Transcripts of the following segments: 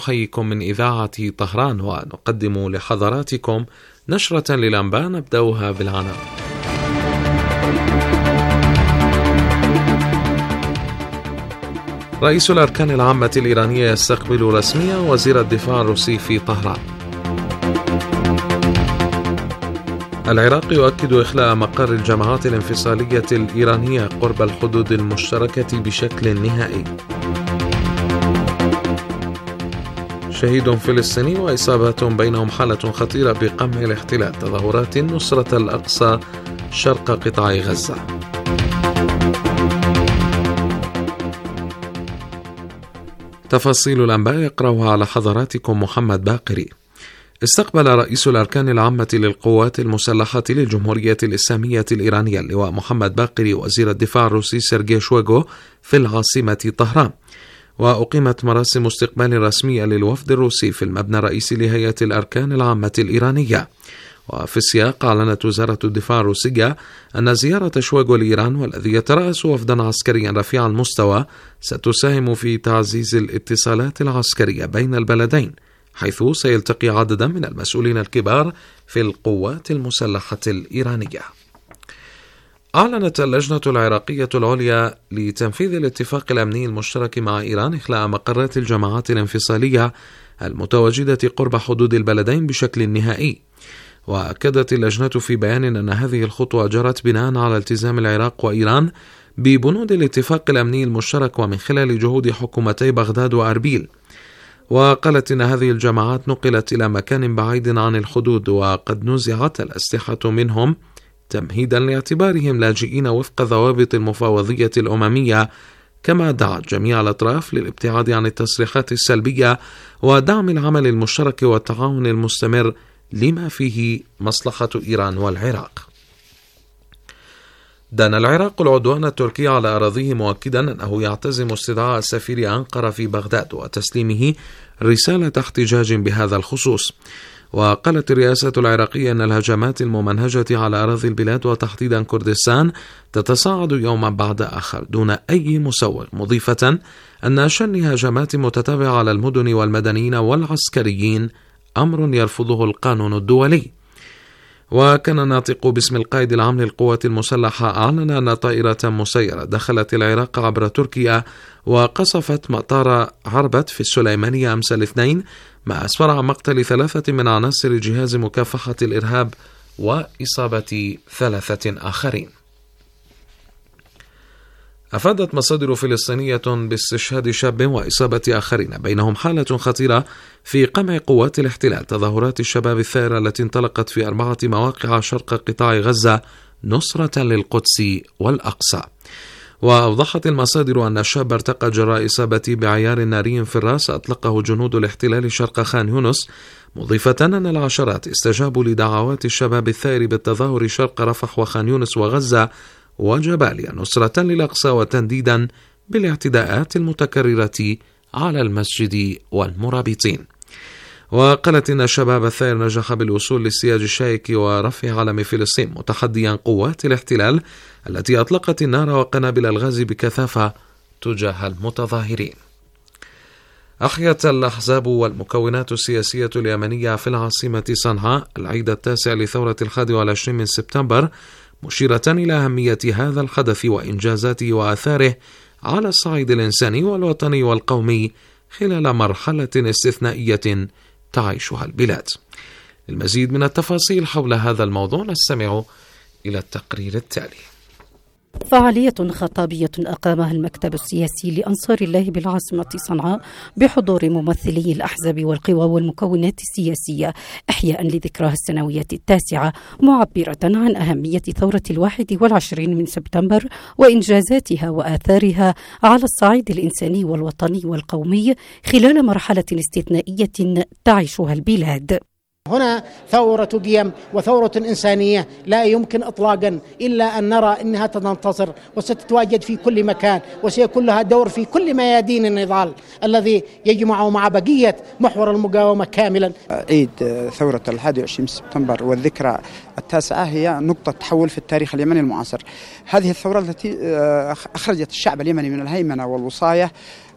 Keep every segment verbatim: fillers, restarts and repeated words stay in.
أحييكم من إذاعة طهران ونقدم لحضراتكم نشرة للأنباء نبدأها بالعناوين. رئيس الأركان العامة الإيرانية يستقبل رسميا وزير الدفاع الروسي في طهران. العراق يؤكد إخلاء مقر الجماعات الانفصالية الإيرانية قرب الحدود المشتركة بشكل نهائي. شهيد فلسطيني وإصابات بينهم حالة خطيرة بقمع الاحتلال، تظاهرات نصرة الأقصى شرق قطاع غزة. تفاصيل الأنباء يقرأها على حضراتكم محمد باقري. استقبل رئيس الأركان العامة للقوات المسلحة للجمهورية الإسلامية الإيرانية اللواء محمد باقري وزير الدفاع الروسي سيرجي شويغو في العاصمة طهران، وأقيمت مراسم استقبال رسمية للوفد الروسي في المبنى الرئيسي لهيئة الأركان العامة الإيرانية. وفي السياق أعلنت وزارة الدفاع الروسية أن زيارة شويغو لإيران والذي يترأس وفدا عسكريا رفيع المستوى ستساهم في تعزيز الاتصالات العسكرية بين البلدين، حيث سيلتقي عددا من المسؤولين الكبار في القوات المسلحة الإيرانية. أعلنت اللجنة العراقية العليا لتنفيذ الاتفاق الأمني المشترك مع إيران إخلاء مقرات الجماعات الانفصالية المتواجدة قرب حدود البلدين بشكل نهائي. وأكدت اللجنة في بيان أن هذه الخطوة جرت بناء على التزام العراق وإيران ببنود الاتفاق الأمني المشترك ومن خلال جهود حكومتي بغداد وأربيل. وقالت إن هذه الجماعات نقلت إلى مكان بعيد عن الحدود وقد نزعت الأسلحة منهم تمهيدا لاعتبارهم لاجئين وفق ضوابط المفاوضية الأممية، كما دعت جميع الأطراف للابتعاد عن التصريحات السلبية ودعم العمل المشترك والتعاون المستمر لما فيه مصلحة إيران والعراق. دان العراق العدوان التركي على أراضيه مؤكدا أنه يعتزم استدعاء سفير أنقرة في بغداد وتسليمه رسالة احتجاج بهذا الخصوص. وقالت الرئاسة العراقية أن الهجمات الممنهجة على أراضي البلاد وتحديدا كردستان تتصاعد يوما بعد آخر دون أي مسوغ، مضيفة أن شن هجمات متتابعة على المدن والمدنيين والعسكريين أمر يرفضه القانون الدولي. وكان ناطق باسم القائد العام للقوات المسلحة أعلن أن طائرة مسيرة دخلت العراق عبر تركيا وقصفت مطار عربت في السليمانية أمس الاثنين، ما أسفر عن مقتل ثلاثة من عناصر جهاز مكافحة الإرهاب وإصابة ثلاثة آخرين. أفادت مصادر فلسطينية باستشهاد شاب وإصابة آخرين، بينهم حالة خطيرة في قمع قوات الاحتلال تظاهرات الشباب الثائرة التي انطلقت في أربعة مواقع شرق قطاع غزة نصرة للقدس والأقصى. وأوضحت المصادر أن الشاب ارتقى جراء إصابته بعيار ناري في الرأس أطلقه جنود الاحتلال شرق خان يونس، مضيفة أن العشرات استجابوا لدعوات الشباب الثائر بالتظاهر شرق رفح وخان يونس وغزة وجباليا نصرة للأقصى وتنديدا بالاعتداءات المتكررة على المسجد والمرابطين. وقالت إن الشباب الثائر نجح بالوصول للسياج الشائك ورفع علم فلسطين متحديا قوات الاحتلال التي أطلقت النار وقنابل الغاز بكثافة تجاه المتظاهرين. أحيت الأحزاب والمكونات السياسية اليمنية في العاصمة صنعاء العيد التاسع لثورة الحادي والعشرين من سبتمبر، مشيرة إلى أهمية هذا الحدث وإنجازاته وآثاره على الصعيد الإنساني والوطني والقومي خلال مرحلة استثنائية تعيشها البلاد. للمزيد من التفاصيل حول هذا الموضوع نستمع إلى التقرير التالي. فعالية خطابية أقامها المكتب السياسي لأنصار الله بالعاصمة صنعاء بحضور ممثلي الأحزاب والقوى والمكونات السياسية إحياء لذكراها السنوية التاسعة، معبرة عن أهمية ثورة الواحد والعشرين من سبتمبر وإنجازاتها وآثارها على الصعيد الإنساني والوطني والقومي خلال مرحلة استثنائية تعيشها البلاد. هنا ثورة قيم وثورة إنسانية لا يمكن إطلاقا إلا أن نرى أنها تنتصر وستتواجد في كل مكان، وسيكون لها دور في كل ميادين النضال الذي يجمع مع بقية محور المقاومة كاملا. عيد ثورة الحادي والعشرين سبتمبر والذكرى التاسعة هي نقطة تحول في التاريخ اليمني المعاصر. هذه الثورة التي أخرجت الشعب اليمني من الهيمنة والوصاية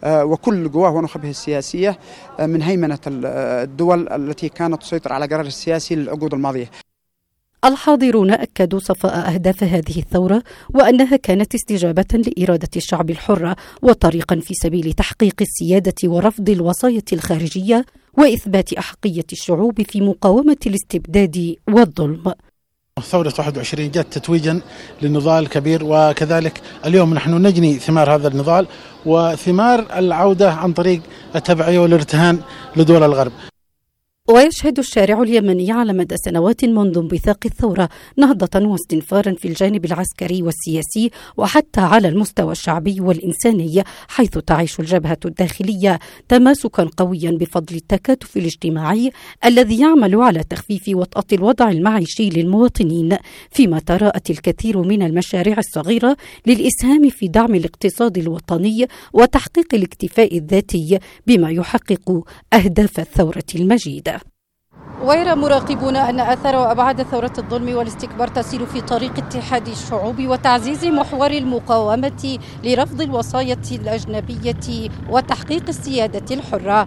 وكل قواه ونخبه السياسية من هيمنة الدول التي كانت تسيطر على قرار السياسي للعقود الماضية. الحاضرون أكدوا صفاء أهداف هذه الثورة وأنها كانت استجابة لإرادة الشعب الحرة وطريقا في سبيل تحقيق السيادة ورفض الوصاية الخارجية وإثبات أحقية الشعوب في مقاومة الاستبداد والظلم. ثورة واحد وعشرين جاءت تتويجا للنضال الكبير، وكذلك اليوم نحن نجني ثمار هذا النضال وثمار العودة عن طريق التبعية والارتهان لدول الغرب. ويشهد الشارع اليمني على مدى سنوات منذ انبثاق الثورة نهضة واستنفارا في الجانب العسكري والسياسي وحتى على المستوى الشعبي والإنساني، حيث تعيش الجبهة الداخلية تماسكا قويا بفضل التكاتف الاجتماعي الذي يعمل على تخفيف وطأة الوضع المعيشي للمواطنين، فيما تراءت الكثير من المشاريع الصغيرة للإسهام في دعم الاقتصاد الوطني وتحقيق الاكتفاء الذاتي بما يحقق أهداف الثورة المجيدة. ويرى مراقبون أن آثار وأبعاد ثورة الظلم والاستكبار تسير في طريق اتحاد الشعوب وتعزيز محور المقاومة لرفض الوصاية الأجنبية وتحقيق السيادة الحرة.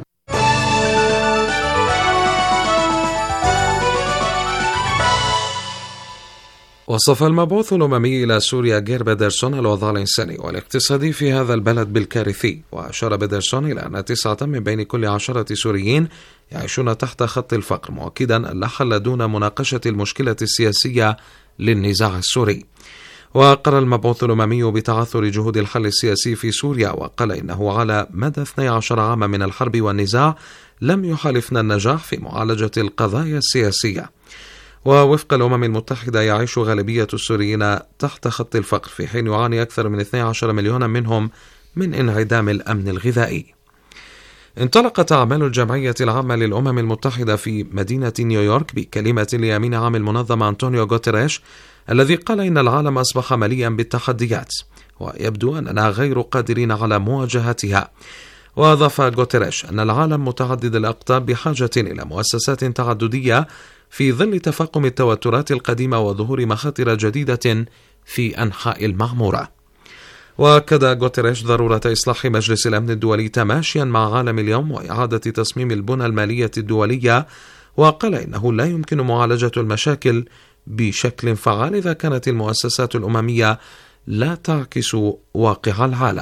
وصف المبعوث الأممي إلى سوريا غير بيدرسون الوضع الإنساني والاقتصادي في هذا البلد بالكارثي، وأشار بيدرسون إلى أن تسعة من بين كل عشرة سوريين يعيشون تحت خط الفقر، مؤكدا أن لا حل دون مناقشة المشكلة السياسية للنزاع السوري. وقال المبعوث الأممي بتعثر جهود الحل السياسي في سوريا، وقال إنه على مدى اثني عشر عاما من الحرب والنزاع لم يحالفنا النجاح في معالجة القضايا السياسية. ووفق الأمم المتحدة يعيش غالبية السوريين تحت خط الفقر، في حين يعاني أكثر من اثني عشر مليونا منهم من انعدام الأمن الغذائي. انطلقت أعمال الجمعية العامة للأمم المتحدة في مدينة نيويورك بكلمة لأمين عام المنظمة أنطونيو غوتيريش، الذي قال إن العالم أصبح مليئا بالتحديات ويبدو أننا غير قادرين على مواجهتها. وأضاف غوتيريش أن العالم متعدد الأقطاب بحاجة إلى مؤسسات تعددية في ظل تفاقم التوترات القديمة وظهور مخاطر جديدة في أنحاء المعمورة. وأكد غوتيريش ضرورة إصلاح مجلس الأمن الدولي تماشيا مع عالم اليوم وإعادة تصميم البنى المالية الدولية، وقال إنه لا يمكن معالجة المشاكل بشكل فعال إذا كانت المؤسسات الأممية لا تعكس واقع العالم.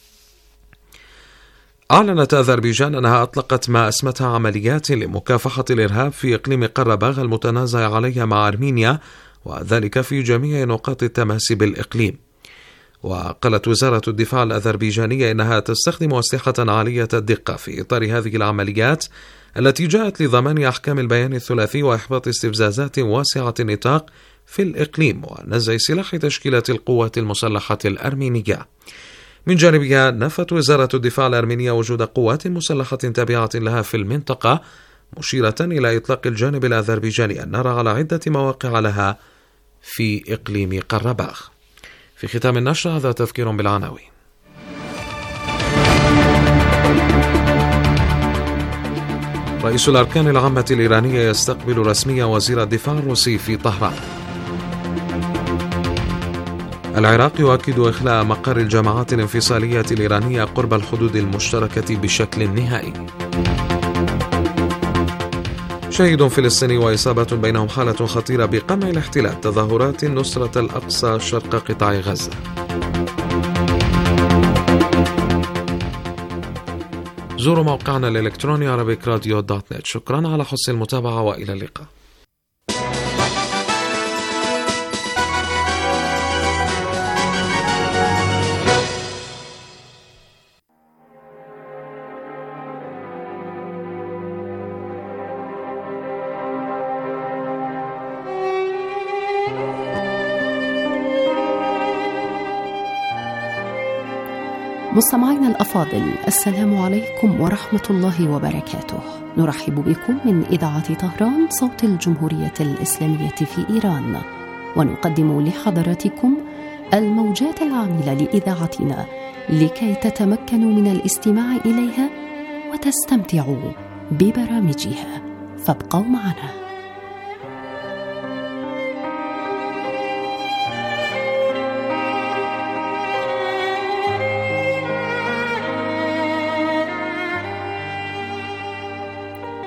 أعلنت أذربيجان أنها أطلقت ما أسمتها عمليات لمكافحة الإرهاب في إقليم قرباغ المتنازع عليها مع أرمينيا، وذلك في جميع نقاط التماس بالإقليم. وقالت وزارة الدفاع الأذربيجانية إنها تستخدم أسلحة عالية الدقة في إطار هذه العمليات التي جاءت لضمان أحكام البيان الثلاثي وإحباط استفزازات واسعة النطاق في الإقليم ونزع سلاح تشكيلات القوات المسلحة الأرمينية. من جانبها نفت وزارة الدفاع الأرمينية وجود قوات مسلحة تابعة لها في المنطقة، مشيرة إلى إطلاق الجانب الأذربيجاني النار على عدة مواقع لها في إقليم قرباغ. في ختام النشر هذا تذكير بالعناوين. رئيس الأركان العامة الإيرانية يستقبل رسميا وزير الدفاع الروسي في طهران. العراق يؤكد إخلاء مقر الجماعات الانفصالية الإيرانية قرب الحدود المشتركة بشكل نهائي. شهيد فلسطيني وإصابة بينهم حالة خطيرة بقمع الاحتلال، تظاهرات نصرة الأقصى شرق قطاع غزة. زوروا موقعنا الإلكتروني عربيك راديو دوت نت. شكرا على حسن المتابعة وإلى اللقاء. مستمعينا الأفاضل، السلام عليكم ورحمة الله وبركاته. نرحب بكم من إذاعة طهران صوت الجمهورية الإسلامية في إيران، ونقدم لحضراتكم الموجات العاملة لإذاعتنا لكي تتمكنوا من الاستماع إليها وتستمتعوا ببرامجها، فابقوا معنا.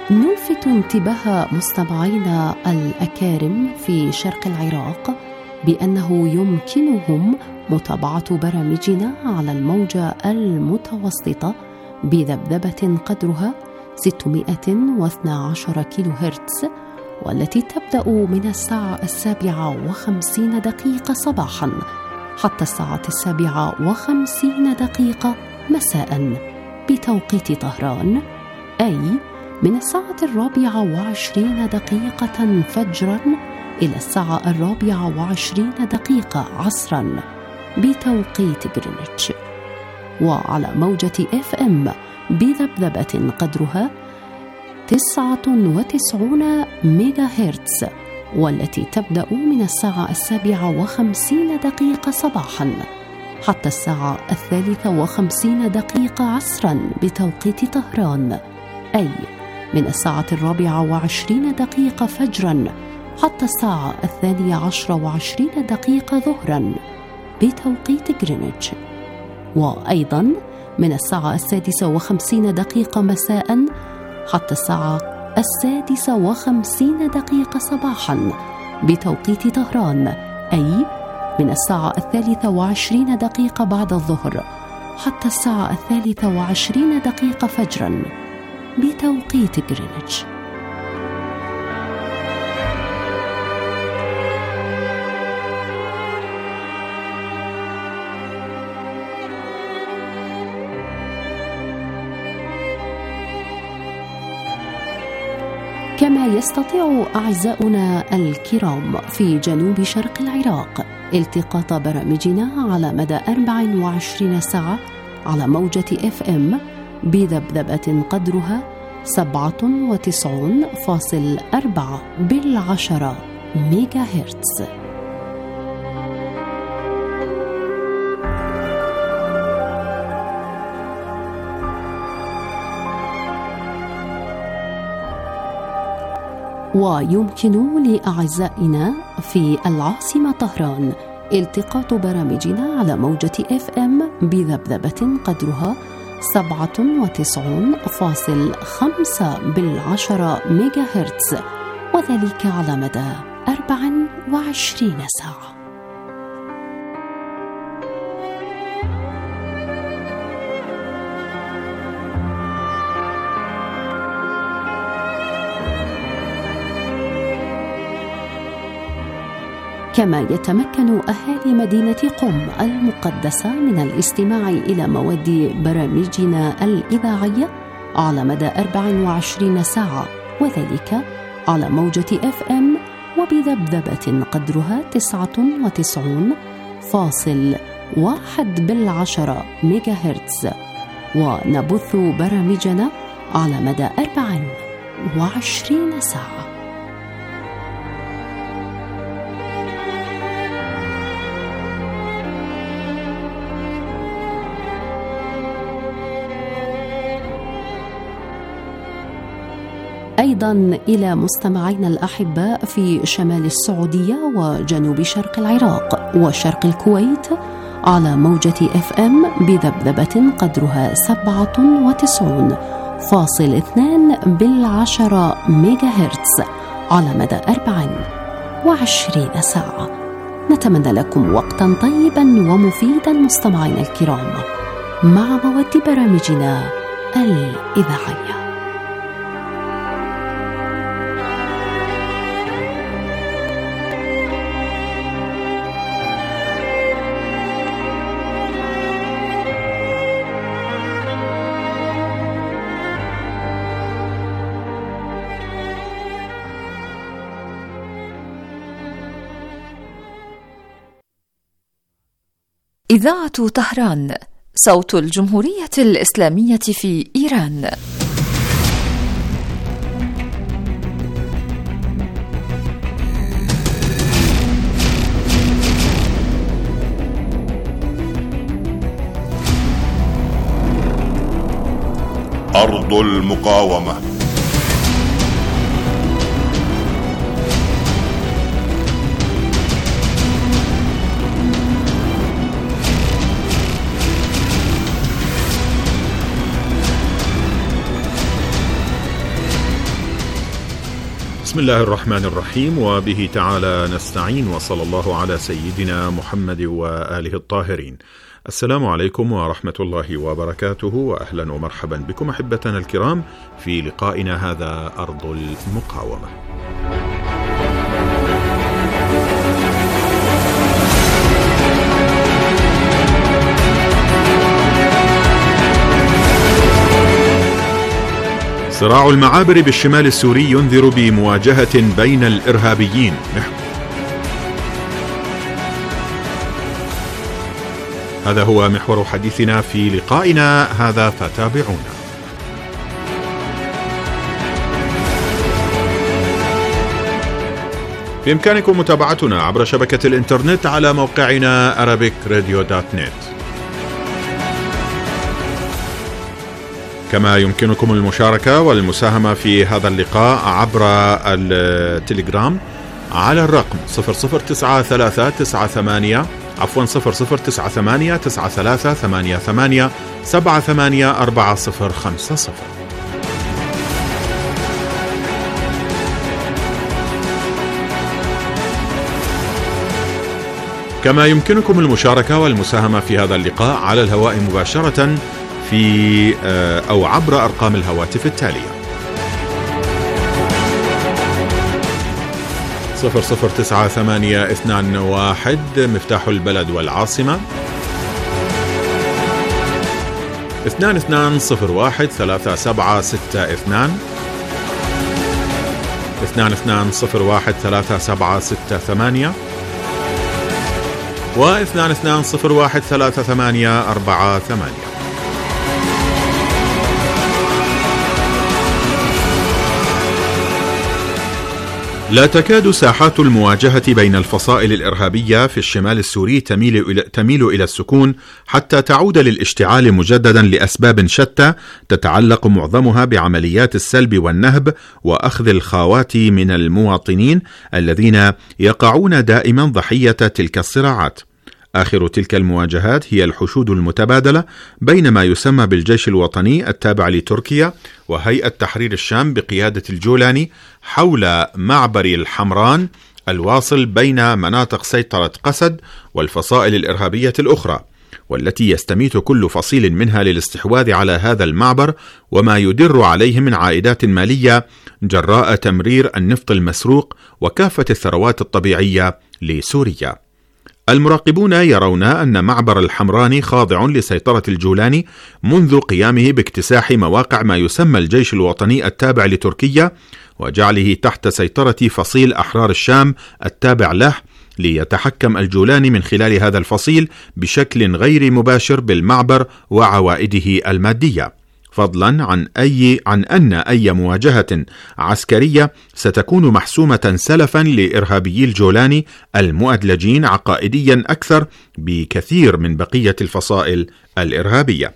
نلفت انتباه مستمعينا الأكارم في شرق العراق بأنه يمكنهم متابعة برامجنا على الموجة المتوسطة بذبذبة قدرها ستمائة واثني عشر كيلو هرتز، والتي تبدأ من الساعة السابعة وخمسين دقيقة صباحا حتى الساعة السابعة وخمسين دقيقة مساء بتوقيت طهران، أي من الساعة الرابعة وعشرين دقيقة فجرا إلى الساعة الرابعة وعشرين دقيقة عصرا بتوقيت غرينتش. وعلى موجة إف إم بذبذبة قدرها تسعة وتسعين ميجا هرتز، والتي تبدأ من الساعة السابعة وخمسين دقيقة صباحا حتى الساعة الثالثة وخمسين دقيقة عصرا بتوقيت طهران، أي من الساعة الرابعة وعشرين دقيقة فجرا حتى الساعة الثانية عشر وعشرين دقيقة ظهرا بتوقيت غرينتش. وأيضا من الساعة السادسة وخمسين دقيقة مساء حتى الساعة السادسة وخمسين دقيقة صباحا بتوقيت طهران، أي من الساعة الثالثة وعشرين دقيقة بعد الظهر حتى الساعة الثالثة وعشرين دقيقة فجرا بتوقيت غرينتش. كما يستطيع أعزاؤنا الكرام في جنوب شرق العراق التقاط برامجنا على مدى أربع وعشرين ساعة على موجة إف إم بذبذبة قدرها سبعة وتسعين فاصل أربعة بالعشرة ميجا هرتز. ويمكن لأعزائنا في العاصمة طهران التقاط برامجنا على موجة إف إم بذبذبة قدرها سبعة وتسعين فاصل خمسة بالعشرة ميجا هرتز، وذلك على مدى أربع وعشرين ساعة. كما يتمكن أهالي مدينة قم المقدسة من الاستماع إلى مواد برامجنا الإذاعية على مدى أربع وعشرين ساعة، وذلك على موجة إف إم وبذبذبة قدرها تسعة وتسعين فاصل واحد بالعشرة ميجا هرتز. ونبث برامجنا على مدى أربع وعشرين ساعة. أيضا إلى مستمعينا الأحباء في شمال السعودية وجنوب شرق العراق وشرق الكويت على موجة إف إم بذبذبة قدرها سبعة وتسعين فاصل اثنان بالعشرة ميجا هرتز على مدى أربع وعشرين ساعة. نتمنى لكم وقتا طيبا ومفيدا مستمعينا الكرام مع مواد برامجنا الإذاعية. إذاعة طهران، صوت الجمهورية الإسلامية في إيران. أرض المقاومة. بسم الله الرحمن الرحيم، وبه تعالى نستعين، وصلى الله على سيدنا محمد وآله الطاهرين. السلام عليكم ورحمة الله وبركاته، وأهلا ومرحبا بكم أحبتنا الكرام في لقائنا هذا أرض المقاومة. صراع المعابر بالشمال السوري ينذر بمواجهة بين الإرهابيين. هذا هو محور حديثنا في لقائنا هذا، فتابعونا. بإمكانكم متابعتنا عبر شبكة الإنترنت على موقعنا أرابيك راديو دوت نت، كما يمكنكم المشاركة والمساهمة في هذا اللقاء عبر التليجرام على الرقم صفر صفر تسعة ثلاثة تسعة ثمانية عفوا صفر صفر تسعة ثمانية تسعة ثلاثة ثمانية ثمانية سبعة ثمانية أربعة صفر خمسة صفر. كما يمكنكم المشاركة والمساهمة في هذا اللقاء على الهواء مباشرة في أو عبر أرقام الهواتف التالية: صفر صفر تسعة ثمانية اثنان واحد مفتاح البلد والعاصمة، اثنان اثنان صفر واحد ثلاثة سبعة ستة اثنان، اثنان اثنان صفر واحد ثلاثة سبعة ستة ثمانية، واثنان اثنان صفر واحد ثلاثة ثمانية أربعة ثمانية. لا تكاد ساحات المواجهة بين الفصائل الإرهابية في الشمال السوري تميل إلى, تميل إلى السكون حتى تعود للاشتعال مجددا لأسباب شتى تتعلق معظمها بعمليات السلب والنهب وأخذ الخاوات من المواطنين الذين يقعون دائما ضحية تلك الصراعات. آخر تلك المواجهات هي الحشود المتبادلة بين ما يسمى بالجيش الوطني التابع لتركيا وهيئة تحرير الشام بقيادة الجولاني حول معبر الحمران الواصل بين مناطق سيطرة قسد والفصائل الإرهابية الأخرى، والتي يستميت كل فصيل منها للاستحواذ على هذا المعبر وما يدر عليه من عائدات مالية جراء تمرير النفط المسروق وكافة الثروات الطبيعية لسوريا. المراقبون يرون أن معبر الحمراني خاضع لسيطرة الجولاني منذ قيامه باكتساح مواقع ما يسمى الجيش الوطني التابع لتركيا وجعله تحت سيطرة فصيل أحرار الشام التابع له، ليتحكم الجولاني من خلال هذا الفصيل بشكل غير مباشر بالمعبر وعوائده المادية، فضلا عن أي عن أن أي مواجهة عسكرية ستكون محسومة سلفا لإرهابيي الجولاني المؤدلجين عقائديا أكثر بكثير من بقية الفصائل الإرهابية.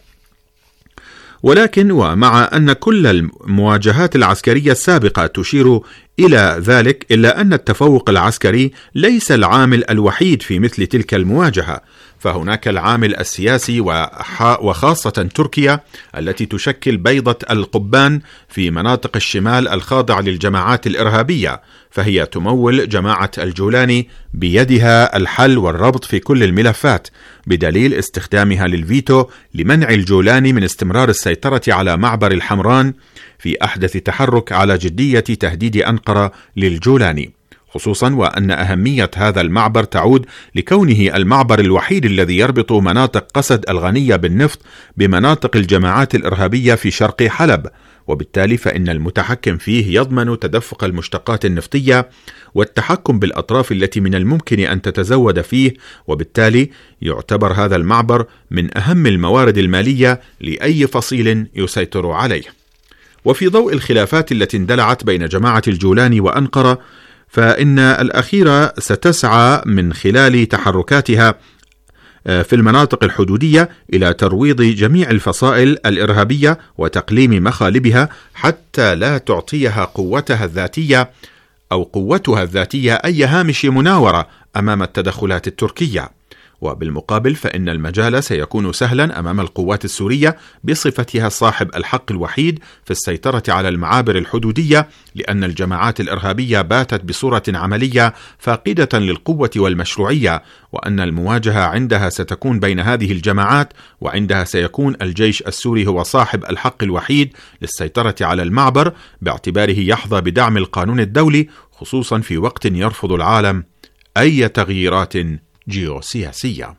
ولكن ومع أن كل المواجهات العسكرية السابقة تشير إلى ذلك، إلا أن التفوق العسكري ليس العامل الوحيد في مثل تلك المواجهة، فهناك العامل السياسي وخاصة تركيا التي تشكل بيضة القبان في مناطق الشمال الخاضعة للجماعات الإرهابية، فهي تمول جماعة الجولاني بيدها الحل والربط في كل الملفات، بدليل استخدامها للفيتو لمنع الجولاني من استمرار السيطرة على معبر الحمران في أحدث تحرك على جدية تهديد أنقرة للجولاني، خصوصا وأن أهمية هذا المعبر تعود لكونه المعبر الوحيد الذي يربط مناطق قسد الغنية بالنفط بمناطق الجماعات الإرهابية في شرق حلب، وبالتالي فإن المتحكم فيه يضمن تدفق المشتقات النفطية والتحكم بالأطراف التي من الممكن أن تتزود فيه، وبالتالي يعتبر هذا المعبر من أهم الموارد المالية لأي فصيل يسيطر عليه. وفي ضوء الخلافات التي اندلعت بين جماعة الجولاني وأنقرة، فإن الأخيرة ستسعى من خلال تحركاتها في المناطق الحدودية إلى ترويض جميع الفصائل الإرهابية وتقليم مخالبها حتى لا تعطيها قوتها الذاتية أو قوتها الذاتية أي هامش مناورة أمام التدخلات التركية. وبالمقابل فإن المجال سيكون سهلا أمام القوات السورية بصفتها صاحب الحق الوحيد في السيطرة على المعابر الحدودية، لأن الجماعات الإرهابية باتت بصورة عملية فاقدة للقوة والمشروعية، وأن المواجهة عندها ستكون بين هذه الجماعات، وعندها سيكون الجيش السوري هو صاحب الحق الوحيد للسيطرة على المعبر باعتباره يحظى بدعم القانون الدولي، خصوصا في وقت يرفض العالم أي تغييرات جيوسياسية.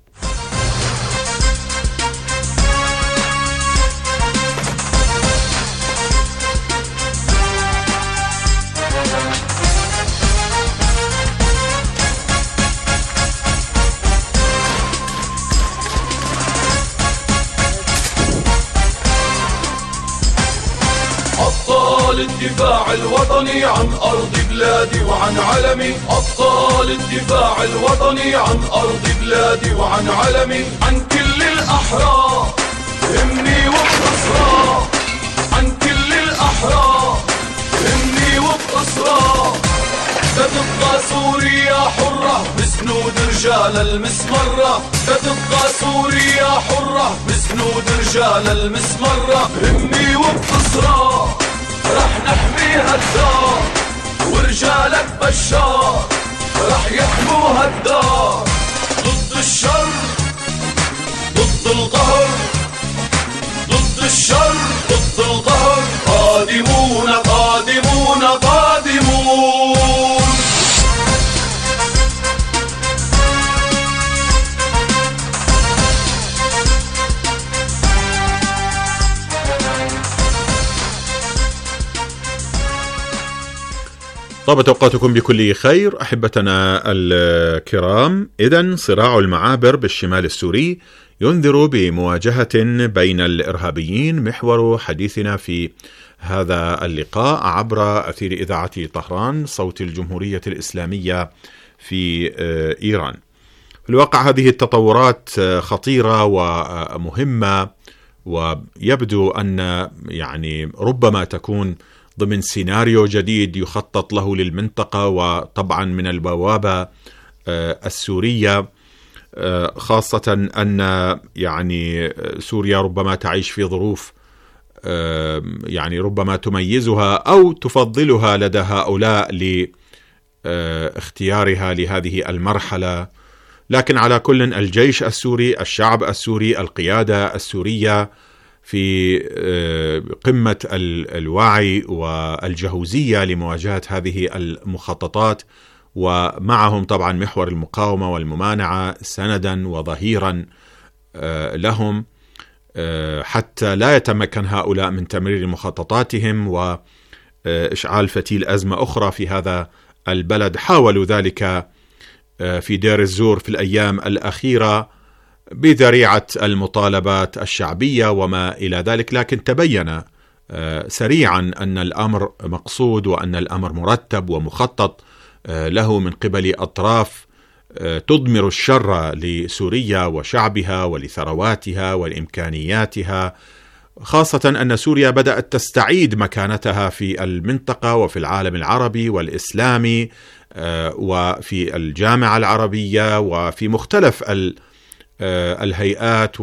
أبطال الدفاع الوطني عن أرض بلادي وعن علمي، أبطال الدفاع الوطني عن أرض بلادي وعن علمي، عن كل الأحرار همني وبأسرار، عن كل الأحرار همني وبأسرار، ستبقى سوريا حرة بسنود رجال المسمرة، ستبقى سوريا حرة بسنود رجال المسمرة، همي وبأسرار رح نحميها الدار، ورجالك بشار رح يحموها الدار، ضد الشر ضد القهر، ضد الشر ضد القهر، قادمون قادمون قادمون. طابت أوقاتكم بكل خير أحبتنا الكرام. إذن صراع المعابر بالشمال السوري ينذر بمواجهة بين الإرهابيين، محور حديثنا في هذا اللقاء عبر أثير إذاعة طهران صوت الجمهورية الإسلامية في إيران. في الواقع هذه التطورات خطيرة ومهمة، ويبدو أن يعني ربما تكون ضمن سيناريو جديد يخطط له للمنطقة، وطبعا من البوابة السورية، خاصة أن يعني سوريا ربما تعيش في ظروف يعني ربما تميزها أو تفضلها لدى هؤلاء لاختيارها لهذه المرحلة. لكن على كل، الجيش السوري، الشعب السوري، القيادة السورية في قمة الوعي والجهوزية لمواجهة هذه المخططات، ومعهم طبعا محور المقاومة والممانعة سندا وظهيرا لهم حتى لا يتمكن هؤلاء من تمرير مخططاتهم وإشعال فتيل أزمة أخرى في هذا البلد. حاولوا ذلك في دير الزور في الأيام الأخيرة بذريعة المطالبات الشعبية وما إلى ذلك، لكن تبين سريعا أن الأمر مقصود وأن الأمر مرتب ومخطط له من قبل أطراف تضمر الشر لسوريا وشعبها ولثرواتها ولإمكانياتها، خاصة أن سوريا بدأت تستعيد مكانتها في المنطقة وفي العالم العربي والإسلامي وفي الجامعة العربية وفي مختلف الهيئات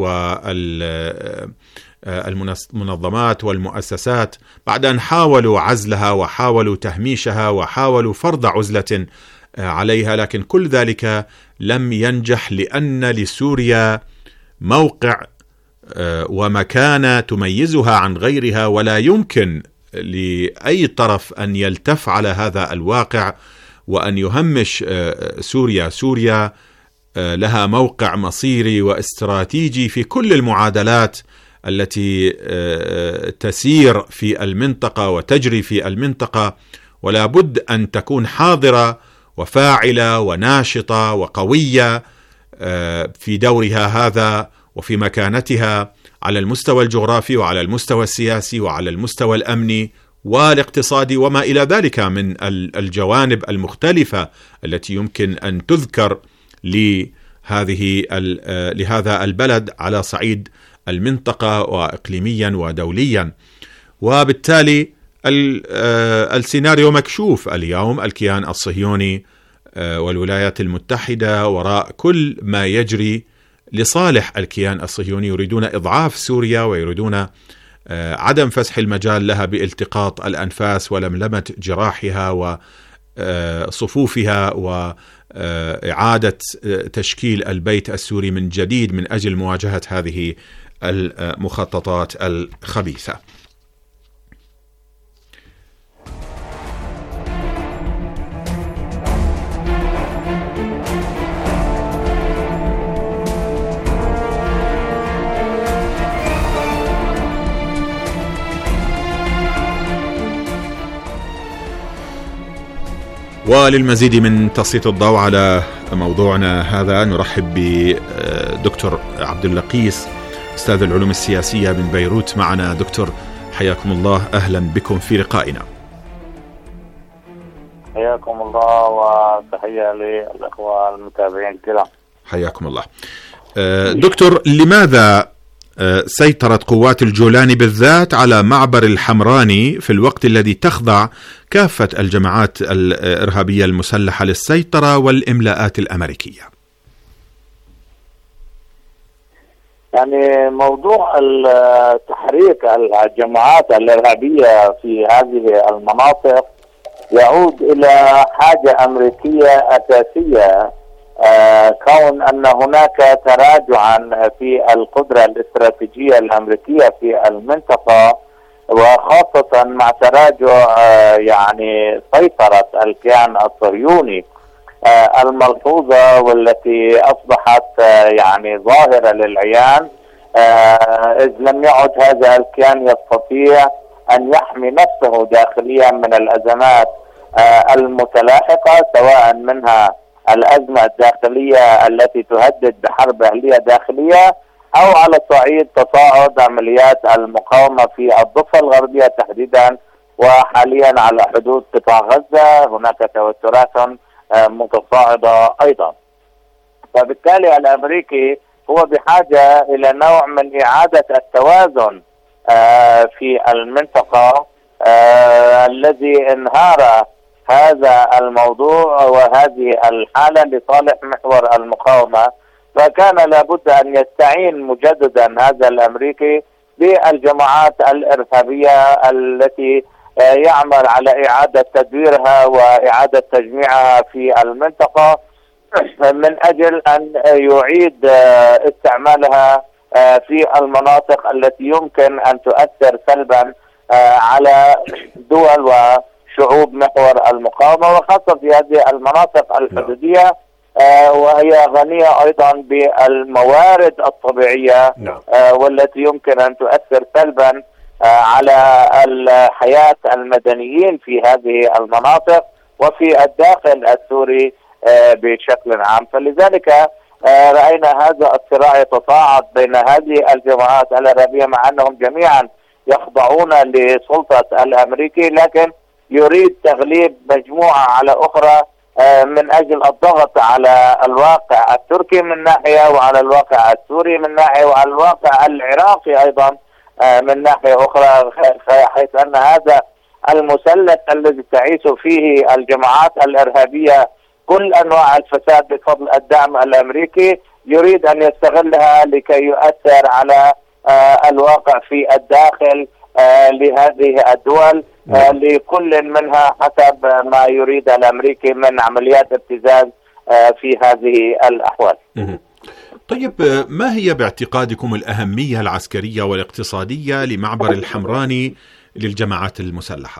والمنظمات والمؤسسات، بعد أن حاولوا عزلها وحاولوا تهميشها وحاولوا فرض عزلة عليها. لكن كل ذلك لم ينجح، لأن لسوريا موقع ومكانة تميزها عن غيرها، ولا يمكن لأي طرف أن يلتف على هذا الواقع وأن يهمش سوريا. سوريا لها موقع مصيري واستراتيجي في كل المعادلات التي تسير في المنطقة وتجري في المنطقة، ولا بد أن تكون حاضرة وفاعلة وناشطة وقوية في دورها هذا وفي مكانتها على المستوى الجغرافي وعلى المستوى السياسي وعلى المستوى الأمني والاقتصادي وما إلى ذلك من الجوانب المختلفة التي يمكن أن تذكر لهذه لهذا البلد على صعيد المنطقة وإقليميا ودوليا. وبالتالي السيناريو مكشوف اليوم. الكيان الصهيوني والولايات المتحدة وراء كل ما يجري لصالح الكيان الصهيوني. يريدون إضعاف سوريا ويريدون عدم فسح المجال لها بالتقاط الأنفاس ولملمة جراحها وصفوفها وإعادة تشكيل البيت السوري من جديد من أجل مواجهة هذه المخططات الخبيثة. وللمزيد من تسليط الضوء على موضوعنا هذا نرحب بدكتور عبد اللقيس أستاذ العلوم السياسية من بيروت معنا. دكتور حياكم الله، أهلا بكم في لقائنا. حياكم الله وتحية للأخوة المتابعين الكرام. حياكم الله. دكتور، لماذا سيطرت قوات الجولاني بالذات على معبر الحمراني في الوقت الذي تخضع كافة الجماعات الإرهابية المسلحة للسيطرة والإملاءات الأمريكية؟ يعني موضوع تحريك الجماعات الإرهابية في هذه المناطق يعود إلى حاجة أمريكية أساسية، آه كون أن هناك تراجعا في القدرة الاستراتيجية الأمريكية في المنطقة، وخاصة مع تراجع آه يعني سيطرة الكيان الصهيوني آه الملحوظة والتي أصبحت آه يعني ظاهرة للعيان، آه إذ لم يعد هذا الكيان يستطيع أن يحمي نفسه داخليا من الأزمات آه المتلاحقة، سواء منها الأزمة الداخلية التي تهدد بحرب أهلية داخلية، أو على صعيد تصاعد عمليات المقاومة في الضفة الغربية تحديدا، وحاليا على حدود قطاع غزة هناك توترات متصاعدة أيضا. فبالتالي الأمريكي هو بحاجة إلى نوع من إعادة التوازن في المنطقة الذي انهار هذا الموضوع وهذه الحالة لصالح محور المقاومة، فكان لابد أن يستعين مجددا هذا الأمريكي بالجماعات الإرهابية التي يعمل على إعادة تدويرها وإعادة تجميعها في المنطقة من أجل أن يعيد استعمالها في المناطق التي يمكن أن تؤثر سلبا على دول و شعوب محور المقاومة، وخاصة في هذه المناطق الحدودية آه وهي غنية أيضا بالموارد الطبيعية آه والتي يمكن أن تؤثر سلبا آه على الحياة المدنيين في هذه المناطق وفي الداخل السوري آه بشكل عام. فلذلك آه رأينا هذا الصراع يتصاعد بين هذه الجماعات الإرهابية مع أنهم جميعا يخضعون لسلطة الأمريكي، لكن يريد تغليب مجموعة على أخرى من أجل الضغط على الواقع التركي من ناحية، وعلى الواقع السوري من ناحية، وعلى الواقع العراقي أيضا من ناحية أخرى، حيث أن هذا المثلث الذي تعيش فيه الجماعات الإرهابية كل أنواع الفساد بفضل الدعم الأمريكي يريد أن يستغلها لكي يؤثر على الواقع في الداخل لهذه الدول، لكل منها حسب ما يريد الأمريكي من عمليات ابتزاز في هذه الأحوال. طيب، ما هي باعتقادكم الأهمية العسكرية والاقتصادية لمعبر الحمراني للجماعات المسلحة؟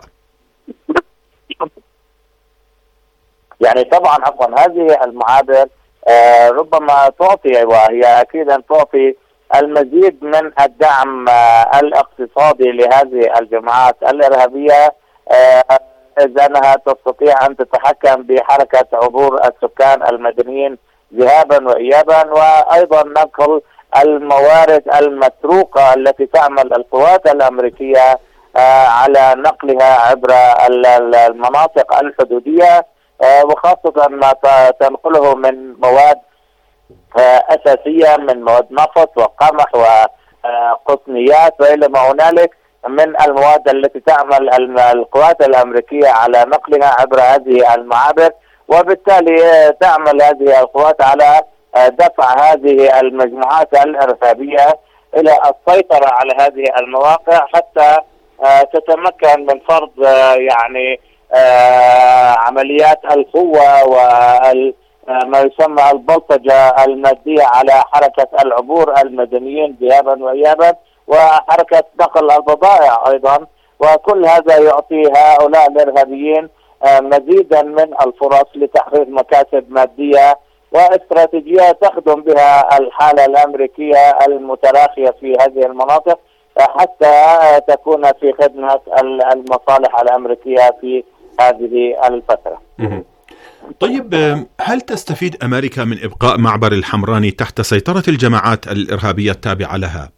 يعني طبعا عفوا هذه المعابر ربما تعطي، وهي أكيد أن تعطي المزيد من الدعم الاقتصادي لهذه الجماعات الإرهابية، إذ أنها تستطيع أن تتحكم بحركة عبور السكان المدنيين ذهابا وإيابا، وأيضا نقل الموارد المسروقة التي تعمل القوات الأمريكية على نقلها عبر المناطق الحدودية، وخاصة ما تنقله من مواد أساسية من مواد نفط وقمح وقطنيات وإلى ما هنالك من المواد التي تعمل القوات الأمريكية على نقلها عبر هذه المعابر. وبالتالي تعمل هذه القوات على دفع هذه المجموعات الإرهابية إلى السيطرة على هذه المواقع حتى تتمكن من فرض يعني عمليات القوة وما يسمى البلطجة المادية على حركة العبور المدنيين ذهابا وإيابا وحركة نقل البضائع أيضا، وكل هذا يعطي هؤلاء الإرهابيين مزيدا من الفرص لتحقيق مكاسب مادية واستراتيجية تخدم بها الحالة الأمريكية المتراخية في هذه المناطق حتى تكون في خدمة المصالح الأمريكية في هذه الفترة. طيب، هل تستفيد أمريكا من إبقاء معبر الحمراني تحت سيطرة الجماعات الإرهابية التابعة لها؟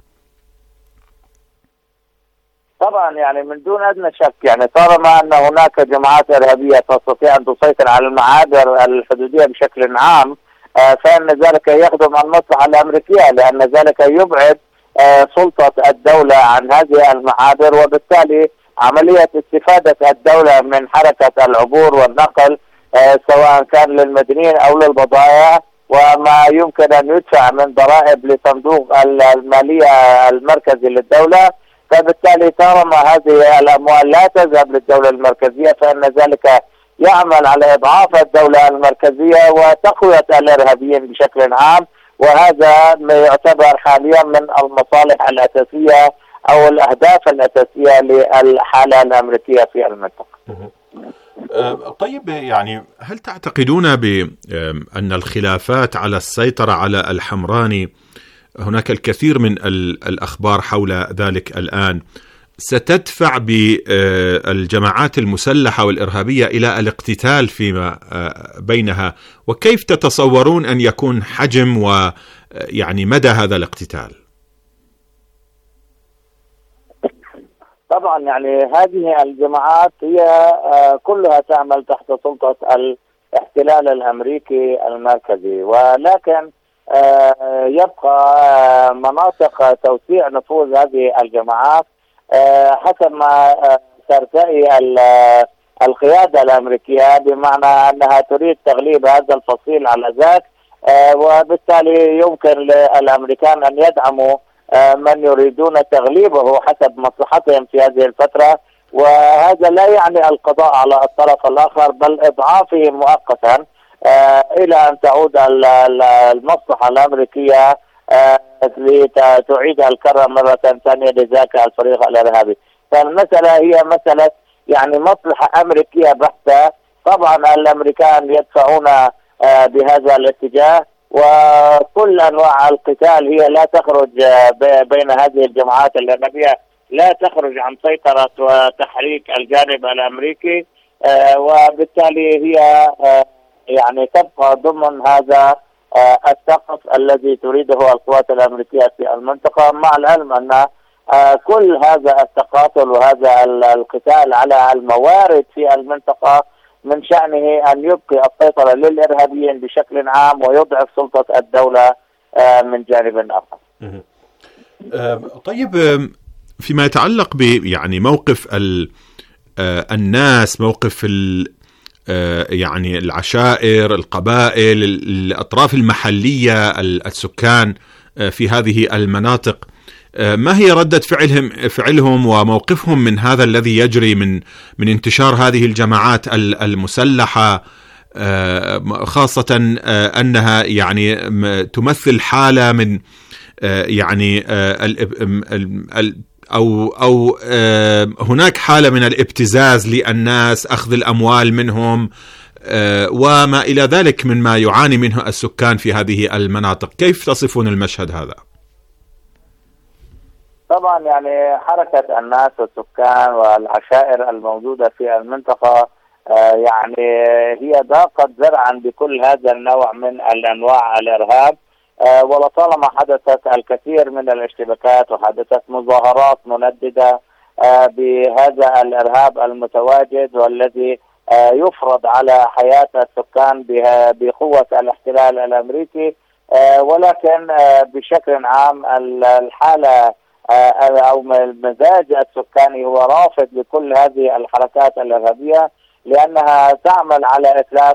طبعا يعني من دون أدنى شك، يعني طالما أن هناك جماعات إرهابية تستطيع أن تسيطر على المعابر الحدودية بشكل عام فإن ذلك يخدم المصلحة الأمريكية، لأن ذلك يبعد سلطة الدولة عن هذه المعابر، وبالتالي عملية استفادة الدولة من حركة العبور والنقل سواء كان للمدنيين أو للبضائع وما يمكن أن يدفع من ضرائب لصندوق المالية المركزي للدولة، فبالتالي طالما هذه الأموال لا تذهب للدولة المركزية فإن ذلك يعمل على إضعاف الدولة المركزية وتقوية الإرهابيين بشكل عام، وهذا ما يعتبر حاليا من المصالح الأساسية أو الأهداف الأساسية للحالة الأمريكية في المنطقة. طيب، يعني هل تعتقدون بأن الخلافات على السيطرة على الحمراني، هناك الكثير من الأخبار حول ذلك الآن، ستدفع بالجماعات المسلحة والإرهابية إلى الاقتتال فيما بينها، وكيف تتصورون أن يكون حجم ويعني مدى هذا الاقتتال؟ طبعا يعني هذه الجماعات هي كلها تعمل تحت سلطة الاحتلال الأمريكي المركزي، ولكن يبقى مناطق توسيع نفوذ هذه الجماعات حسب ما ترتئي القيادة الأمريكية، بمعنى أنها تريد تغليب هذا الفصيل على ذاك، وبالتالي يمكن للأمريكان أن يدعموا من يريدون تغليبه حسب مصلحتهم في هذه الفترة، وهذا لا يعني القضاء على الطرف الآخر بل إضعافه مؤقتا إلى أن تعود المصلحة الأمريكية لتعيد الكرة مرة ثانية لذاك الفريق الإرهابي. فالمسألة هي مسألة يعني مصلحة أمريكية بحتة. طبعا الأمريكان يدفعون بهذا الاتجاه، وكل أنواع القتال هي لا تخرج بين هذه الجماعات الإرهابية لا تخرج عن سيطرة وتحريك الجانب الأمريكي، وبالتالي هي يعني تبقى ضمن هذا السقف الذي تريده القوات الأمريكية في المنطقة، مع العلم أن كل هذا التقاتل وهذا القتال على الموارد في المنطقة من شأنه أن يبقي السيطرة للإرهابيين بشكل عام ويضعف سلطة الدولة من جانب آخر. طيب، فيما يتعلق ب يعني موقف الناس، موقف يعني العشائر، القبائل، الأطراف المحلية، السكان في هذه المناطق، ما هي ردة فعلهم فعلهم وموقفهم من هذا الذي يجري من من انتشار هذه الجماعات المسلحة، خاصة أنها يعني تمثل حالة من يعني أو أو هناك حالة من الابتزاز للناس، أخذ الأموال منهم وما إلى ذلك مما يعاني منه السكان في هذه المناطق. كيف تصفون المشهد هذا؟ طبعا يعني حركة الناس والسكان والعشائر الموجودة في المنطقة يعني هي ضاقت ذرعا بكل هذا النوع من الأنواع الإرهاب، ولطالما حدثت الكثير من الاشتباكات وحدثت مظاهرات منددة بهذا الإرهاب المتواجد والذي يفرض على حياة السكان بقوة الاحتلال الأمريكي، ولكن بشكل عام الحالة أو المزاج السكاني هو رافض لكل هذه الحركات الإرهابية، لأنها تعمل على إتلاف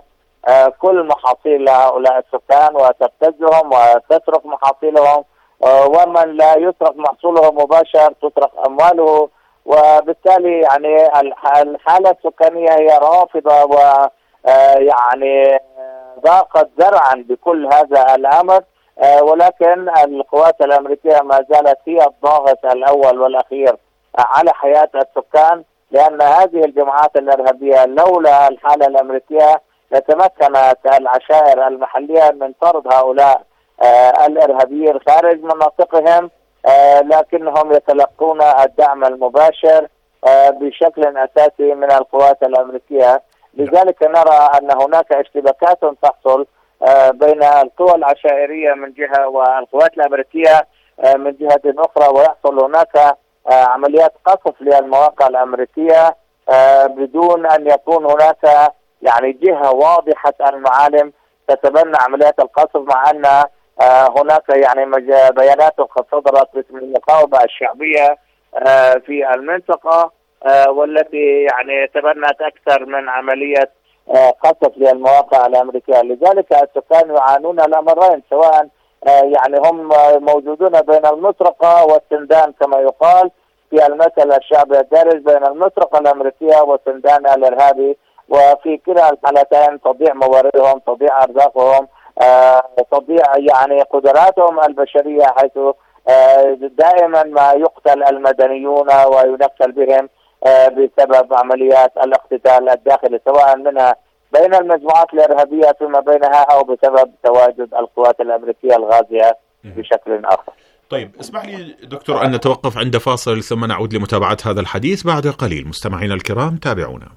كل محاصيل هؤلاء السكان وتبتزهم وتترك محاصيلهم، ومن لا يترك محصوله مباشر تترك أمواله، وبالتالي يعني الحالة السكانية هي رافضة ويعني ضاقت ذرعا بكل هذا الأمر. ولكن القوات الأمريكية ما زالت هي الضاغط الأول والأخير على حياة السكان، لأن هذه الجماعات الإرهابية لولا الحالة الأمريكية لتمكنت العشائر المحلية من طرد هؤلاء الإرهابيين خارج مناطقهم، لكنهم يتلقون الدعم المباشر بشكل أساسي من القوات الأمريكية. لذلك نرى أن هناك اشتباكات تحصل بين القوى العشائرية من جهة والقوات الأمريكية من جهة أخرى، ويحصل هناك عمليات قصف للمواقع الأمريكية بدون أن يكون هناك يعني جهة واضحة المعالم تتبنى عمليات القصف، مع أن هناك يعني بيانات قد صدرت باسم المقاومة الشعبية في المنطقة والتي يعني تبنت أكثر من عملية قصف للمواقع الأمريكية. لذلك السكان يعانون الأمرين، سواء يعني هم موجودون بين المطرقة والسندان كما يقال في المثل الشعبي الدارج، بين المطرقة الأمريكية والسندان الإرهابي، وفي كلا الحالتين تضيع مواردهم، تضيع أرزاقهم، تضيع يعني قدراتهم البشرية، حيث دائما ما يقتل المدنيون وينكل بهم بسبب عمليات الاقتتال الداخلي، سواء منها بين المجموعات الإرهابية فيما بينها أو بسبب تواجد القوات الأمريكية الغازية بشكل آخر. طيب اسمح لي دكتور أن نتوقف عند فاصل ثم نعود لمتابعة هذا الحديث بعد قليل. مستمعينا الكرام تابعونا.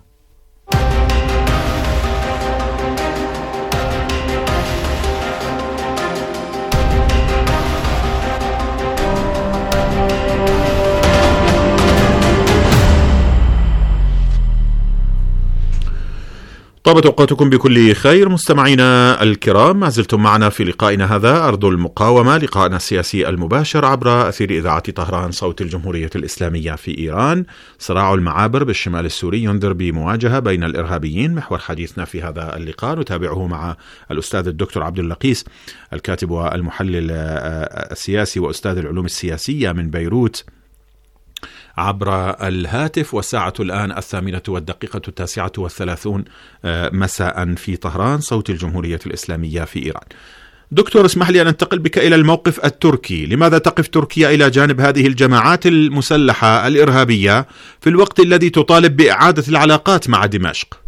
طابت أوقاتكم بكل خير مستمعينا الكرام، ما زلتم معنا في لقائنا هذا أرض المقاومة، لقائنا السياسي المباشر عبر أثير إذاعة طهران صوت الجمهورية الإسلامية في إيران. صراع المعابر بالشمال السوري ينذر بمواجهة بين الإرهابيين، محور حديثنا في هذا اللقاء نتابعه مع الأستاذ الدكتور عبد اللقيس الكاتب والمحلل السياسي وأستاذ العلوم السياسية من بيروت عبر الهاتف. والساعة الآن الثامنة والدقيقة التاسعة والثلاثون مساء في طهران صوت الجمهورية الإسلامية في إيران. دكتور اسمح لي أن أنتقل بك إلى الموقف التركي. لماذا تقف تركيا إلى جانب هذه الجماعات المسلحة الإرهابية في الوقت الذي تطالب بإعادة العلاقات مع دمشق؟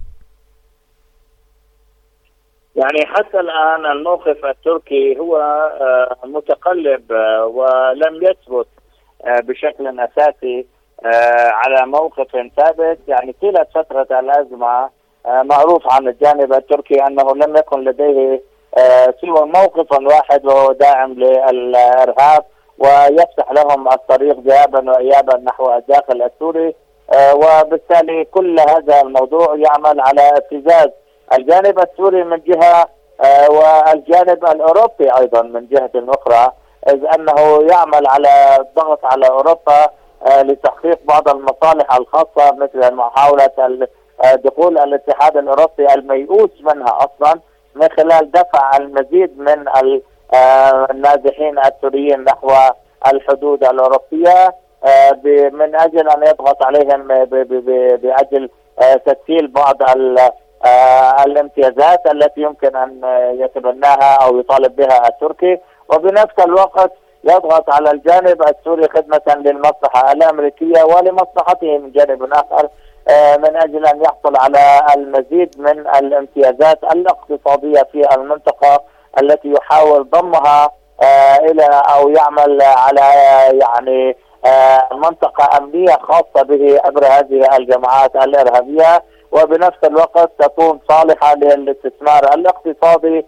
يعني حتى الآن الموقف التركي هو متقلب ولم يثبت بشكل أساسي على موقف ثابت. يعني طيلة فترة الأزمة معروف عن الجانب التركي أنه لم يكن لديه سوى موقف واحد وهو داعم للإرهاب ويفتح لهم الطريق ذهابا وإيابا نحو الداخل السوري، وبالتالي كل هذا الموضوع يعمل على ابتزاز الجانب السوري من جهة والجانب الأوروبي أيضا من جهة أخرى، إذ أنه يعمل على الضغط على أوروبا لتحقيق بعض المصالح الخاصة مثل محاولة دخول الاتحاد الأوروبي الميؤوس منها أصلا من خلال دفع المزيد من النازحين السوريين نحو الحدود الأوروبية من أجل أن يضغط عليهم بأجل تسهيل بعض الامتيازات التي يمكن أن يتبناها أو يطالب بها التركي، وبنفس الوقت يضغط على الجانب السوري خدمة للمصلحة الأمريكية ولمصلحته من جانب آخر من أجل أن يحصل على المزيد من الامتيازات الاقتصادية في المنطقة التي يحاول ضمها إلى أو يعمل على يعني منطقة أمنية خاصة به عبر هذه الجماعات الإرهابية، وبنفس الوقت تكون صالحة للاستثمار الاقتصادي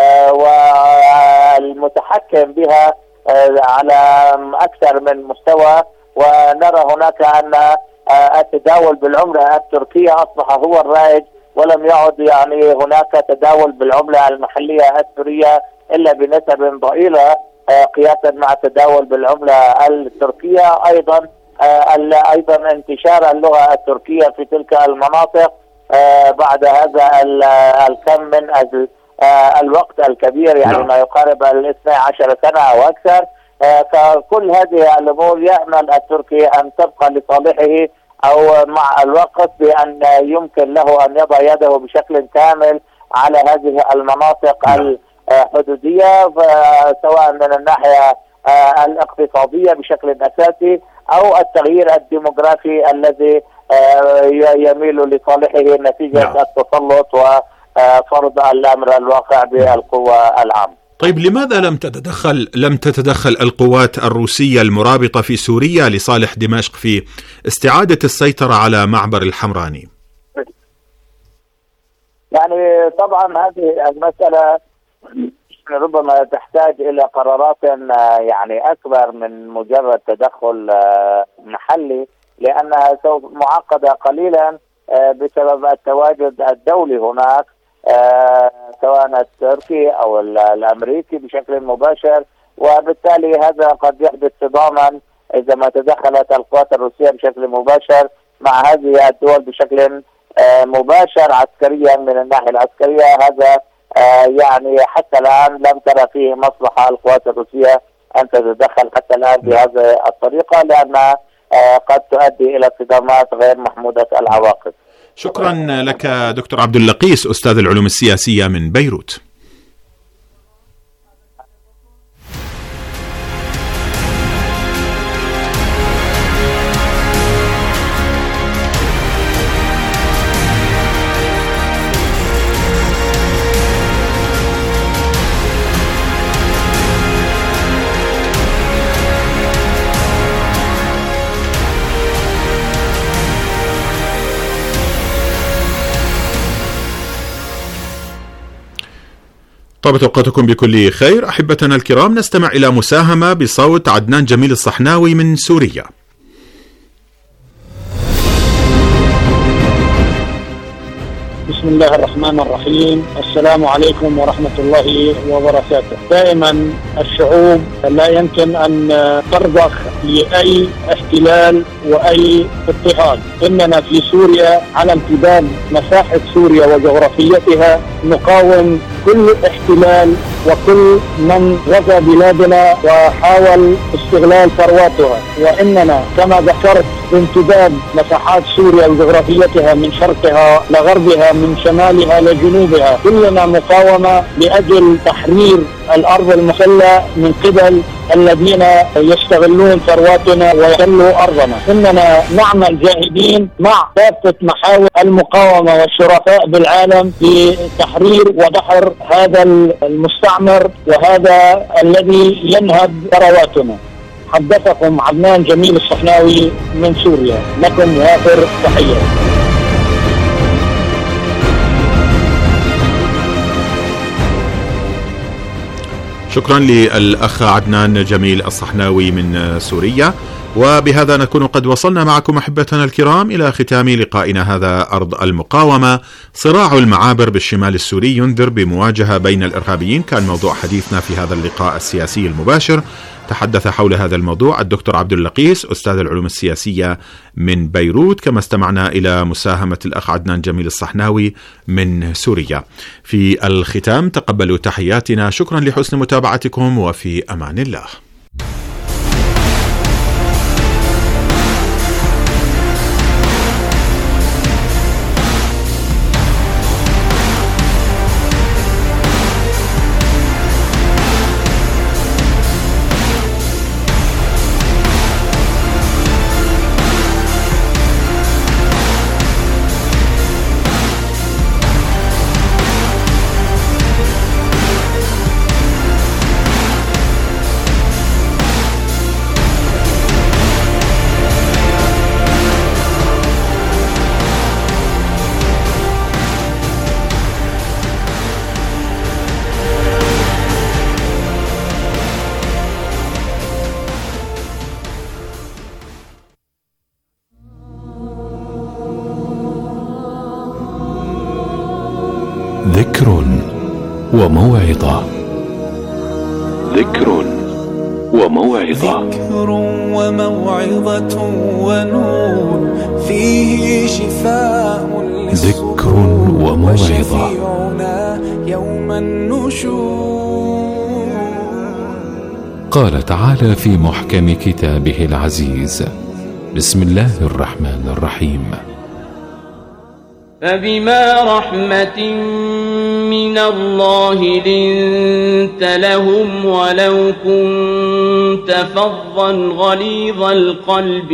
والمتحكم بها على أكثر من مستوى. ونرى هناك أن التداول بالعملة التركية أصبح هو الرائج، ولم يعد يعني هناك تداول بالعملة المحلية السورية إلا بنسب ضئيلة قياسا مع التداول بالعملة التركية. أيضا أيضا انتشار اللغة التركية في تلك المناطق بعد هذا الكم من الوقت الكبير، يعني ما يقارب الاثنى عشر سنة أو أكثر. فكل هذه الأمور يأمل التركي أن تبقى لصالحه، أو مع الوقت بأن يمكن له أن يضع يده بشكل كامل على هذه المناطق الحدودية، سواء من الناحية الاقتصادية بشكل أساسي أو التغيير الديموغرافي الذي يميل لصالحه نتيجة التسلط وفرض الأمر الواقع بالقوة العامة. طيب لماذا لم تتدخل لم تتدخل القوات الروسية المرابطة في سوريا لصالح دمشق في استعادة السيطرة على معبر الحمراني؟ يعني طبعا هذه المسألة ربما تحتاج إلى قرارات يعني أكبر من مجرد تدخل محلي، لأنها سوف معقدة قليلا بسبب التواجد الدولي هناك، سواء التركي أو الأمريكي بشكل مباشر، وبالتالي هذا قد يحدث صداما إذا ما تدخلت القوات الروسية بشكل مباشر مع هذه الدول بشكل مباشر عسكريا. من الناحية العسكرية هذا يعني حتى الآن لم ترى فيه مصلحة القوات الروسية أن تتدخل حتى الآن بهذه الطريقة، لأنها قد تؤدي إلى صدامات غير محمودة العواقب. شكرا لك دكتور عبد اللقيس، أستاذ العلوم السياسية من بيروت. طابت أوقاتكم بكل خير. أحبتنا الكرام، نستمع إلى مساهمة بصوت عدنان جميل الصحناوي من سوريا. بسم الله الرحمن الرحيم. السلام عليكم ورحمة الله وبركاته. دائما الشعوب لا يمكن أن ترضخ لأي احتلال وأي اضطهاد. إننا في سوريا على امتداد مساحة سوريا وجغرافيتها نقاوم كل احتلال وكل من غزا بلادنا وحاول استغلال ثرواتها، وإننا كما ذكرت بامتداد مساحات سوريا وجغرافيتها من شرقها لغربها من شمالها لجنوبها كلنا مقاومة لأجل تحرير الأرض المحتلة من قبل الذين يستغلون ثرواتنا ويحتلوا أرضنا. إننا نعمل جاهدين مع كافة محاور المقاومة والشركاء بالعالم لتحرير ودحر هذا المستعمر وهذا الذي ينهب ثرواتنا. حدثكم عدنان جميل الصحناوي من سوريا، لكم وافر تحية. شكرا للأخ عدنان جميل الصحناوي من سوريا. وبهذا نكون قد وصلنا معكم أحبتنا الكرام إلى ختام لقائنا هذا أرض المقاومة. صراع المعابر بالشمال السوري ينذر بمواجهة بين الإرهابيين، كان موضوع حديثنا في هذا اللقاء السياسي المباشر. تحدث حول هذا الموضوع الدكتور عبد اللقيس أستاذ العلوم السياسية من بيروت، كما استمعنا إلى مساهمة الأخ عدنان جميل الصحناوي من سوريا. في الختام تقبلوا تحياتنا، شكرا لحسن متابعتكم وفي أمان الله. ذكر وموعظة. ذكر وموعظة. ذكر وموعظة ونور فيه شفاء. ذكر ذكر وموعظة. يوم النشور. قال تعالى في محكم كتابه العزيز: بسم الله الرحمن الرحيم: فبما رحمة من الله لنت لهم ولو كنت فظا غليظ القلب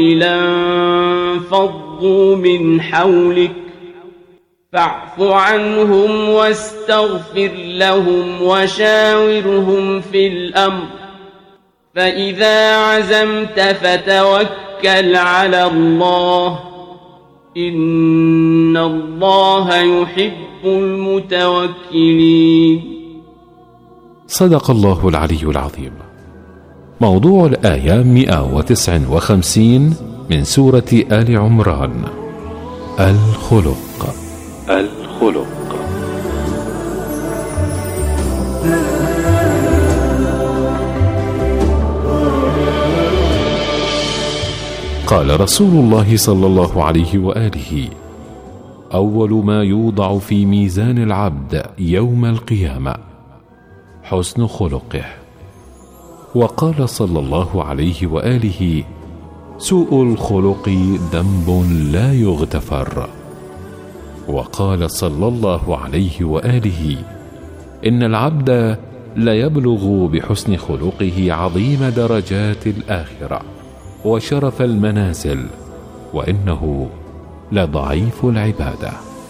لانفضوا من حولك فاعف عنهم واستغفر لهم وشاورهم في الأمر فإذا عزمت فتوكل على الله إن الله يحب المتوكلين. صدق الله العلي العظيم. موضوع الآية مئة وتسعة وخمسين من سورة آل عمران: الخلق. الخلق. قال رسول الله صلى الله عليه وآله: أول ما يوضع في ميزان العبد يوم القيامة حسن خلقه. وقال صلى الله عليه وآله: سوء الخلق ذنب لا يغتفر. وقال صلى الله عليه وآله: إن العبد ليبلغ بحسن خلقه عظيم درجات الآخرة وشرف المنازل، وإنه لضعيف العبادة.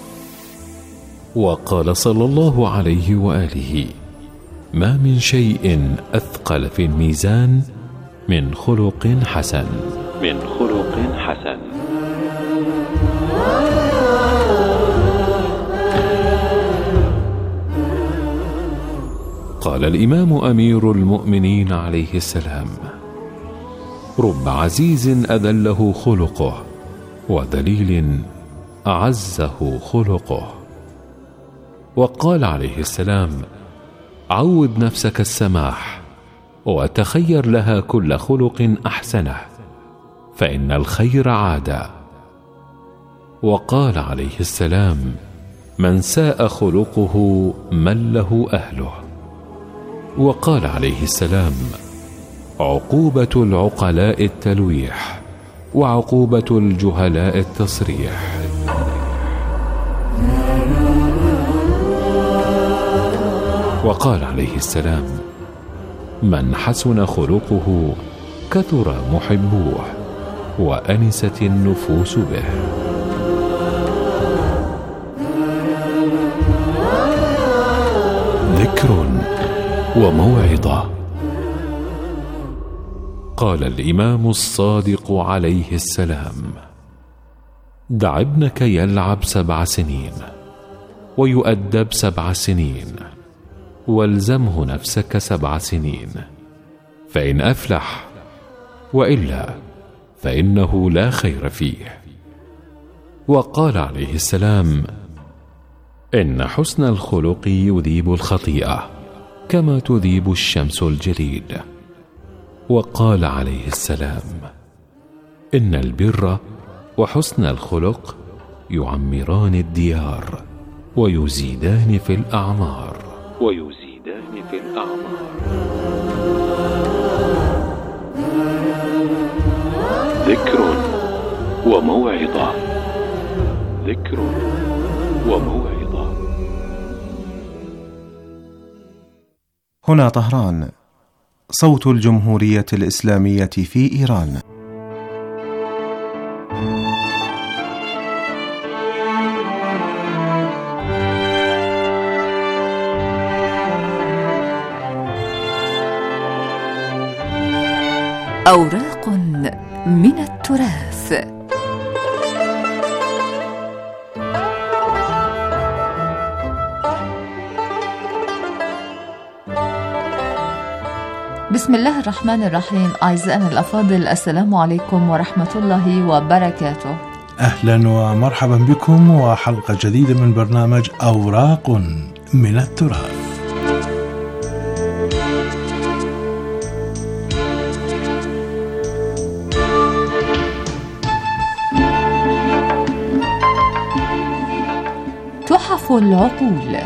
وقال صلى الله عليه وآله: ما من شيء أثقل في الميزان من خلق حسن. من خلق حسن. قال الإمام أمير المؤمنين عليه السلام: رب عزيز أذله خلقه وذليل أعزه خلقه. وقال عليه السلام: عود نفسك السماح وتخير لها كل خلق أحسنه فإن الخير عادة. وقال عليه السلام: من ساء خلقه من له أهله. وقال عليه السلام: عقوبة العقلاء التلويح وعقوبة الجهلاء التصريح. وقال عليه السلام: من حسن خلقه كثر محبوه وأنست النفوس به. ذكر وموعظة. قال الإمام الصادق عليه السلام: دع ابنك يلعب سبع سنين ويؤدب سبع سنين والزمه نفسك سبع سنين فإن أفلح، وإلا فإنه لا خير فيه. وقال عليه السلام: إن حسن الخلق يذيب الخطيئة كما تذيب الشمس الجليد. وقال عليه السلام: إن البر وحسن الخلق يعمران الديار ويزيدان في الأعمار. ويزيدان في الأعمار. ذكر وموعظة. ذكر وموعظة. هنا طهران، صوت الجمهورية الإسلامية في إيران. أوراق من التراث. بسم الله الرحمن الرحيم. أعزائنا الأفاضل، السلام عليكم ورحمة الله وبركاته. أهلا ومرحبا بكم وحلقة جديدة من برنامج أوراق من التراث. تحف العقول.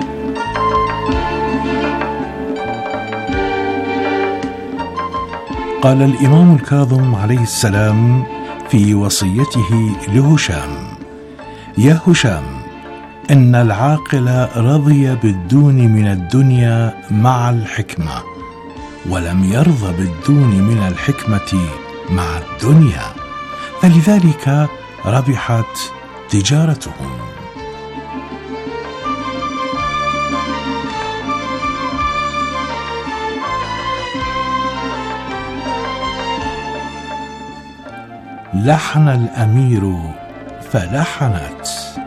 قال الإمام الكاظم عليه السلام في وصيته لهشام: يا هشام، إن العاقل رضي بالدون من الدنيا مع الحكمة، ولم يرضى بالدون من الحكمة مع الدنيا، فلذلك ربحت تجارتهم. لحن الأمير فلحنت.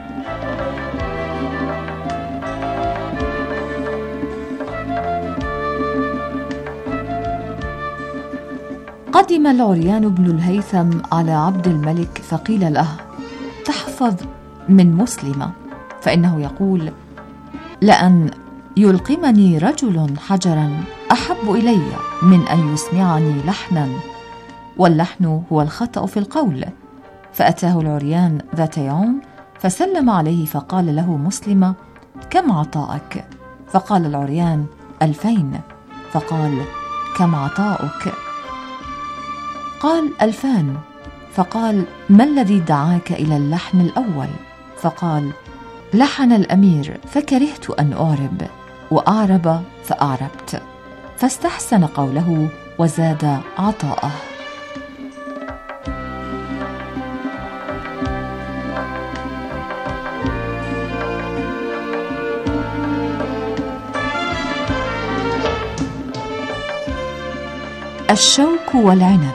قدم العريان بن الهيثم على عبد الملك فقيل له: تحفظ من مسلمة، فإنه يقول: لأن يلقمني رجل حجرا أحب إلي من أن يسمعني لحنا، واللحن هو الخطأ في القول. فأتاه العريان ذات يوم فسلم عليه، فقال له مسلمة: كم عطاءك؟ فقال العريان: ألفين. فقال: كم عطاؤك؟ قال: ألفان. فقال: ما الذي دعاك إلى اللحن الأول؟ فقال: لحن الأمير فكرهت أن أعرب، وأعرب فأعربت. فاستحسن قوله وزاد عطاءه. الشوك والعنب.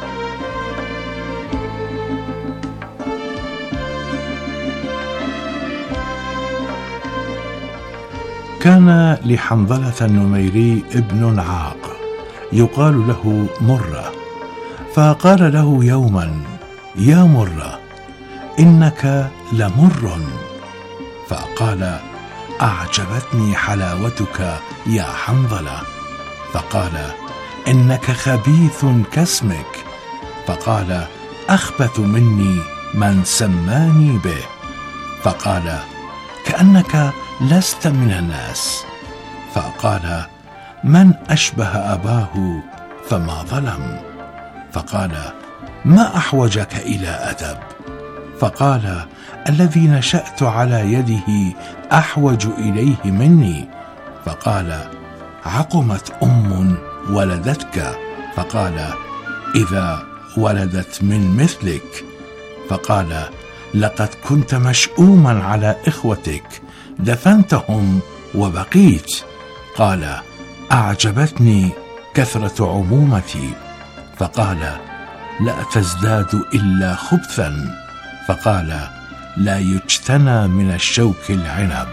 كان لحنظلة النميري ابن عاق يقال له مرة، فقال له يوما: يا مرة، إنك لمر. فقال: أعجبتني حلاوتك يا حنظلة. فقال: إنك خبيث كاسمك. فقال: أخبث مني من سماني به. فقال: كأنك لست من الناس. فقال: من أشبه أباه فما ظلم. فقال: ما أحوجك إلى أدب. فقال: الذي نشأت على يده أحوج إليه مني. فقال: عقمت أم ولدتك. فقال: إذا ولدت من مثلك. فقال: لقد كنت مشؤوما على إخوتك، دفنتهم وبقيت. قال: أعجبتني كثرة عمومتي. فقال: لا تزداد إلا خبثا. فقال: لا يجتنى من الشوك العنب.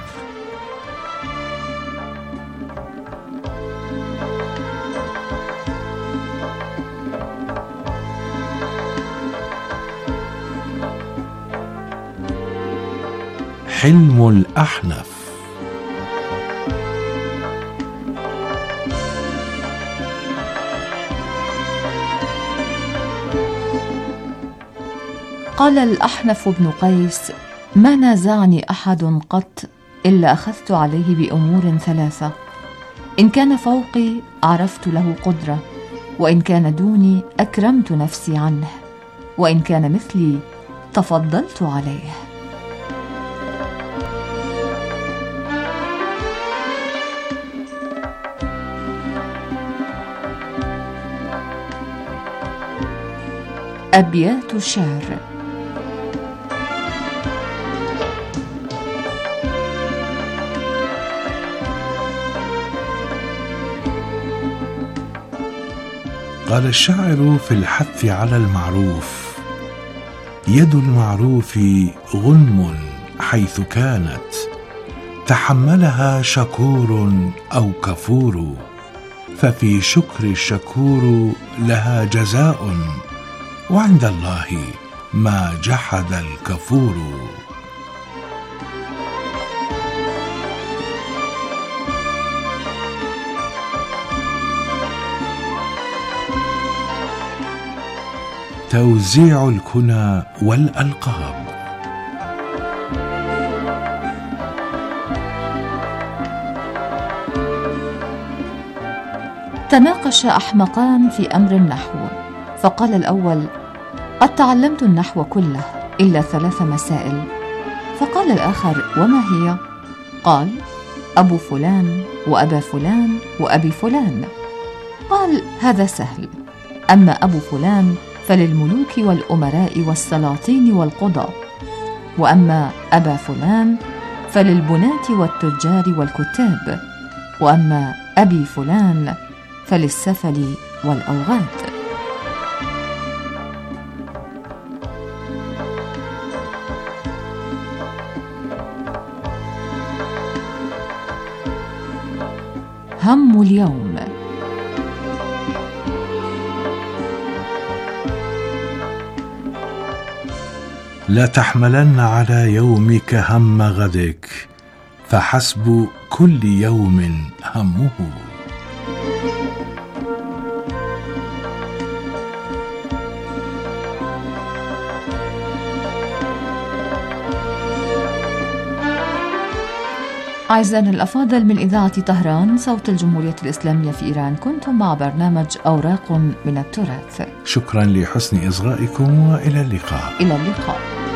حلم الأحنف. قال الأحنف بن قيس: ما نازعني أحد قط إلا أخذت عليه بأمور ثلاثة: إن كان فوقي عرفت له قدرة، وإن كان دوني أكرمت نفسي عنه، وإن كان مثلي تفضلت عليه. أبيات الشعر. قال الشاعر في الحث على المعروف: يد المعروف غنم حيث كانت، تحملها شكور أو كفور، ففي شكر الشكور لها جزاء، وعند الله ما جحد الكفور. توزيع الكنى والألقاب. تناقش أحمقان في أمر النحو، فقال الأول: قد تعلمت النحو كله إلا ثلاث مسائل. فقال الآخر: وما هي؟ قال: أبو فلان وأبا فلان وأبي فلان. قال: هذا سهل، أما أبو فلان فللملوك والأمراء والسلاطين والقضاة، وأما أبا فلان فللبناة والتجار والكتاب، وأما أبي فلان فللسفل والأوغاد. هم اليوم. لا تحملن على يومك هم غدك، فحسب كل يوم همه. أعزائنا الأفاضل، من إذاعة طهران صوت الجمهورية الإسلامية في إيران، كنتم مع برنامج أوراق من التراث. شكرا لحسن إصغائكم، وإلى اللقاء. إلى اللقاء.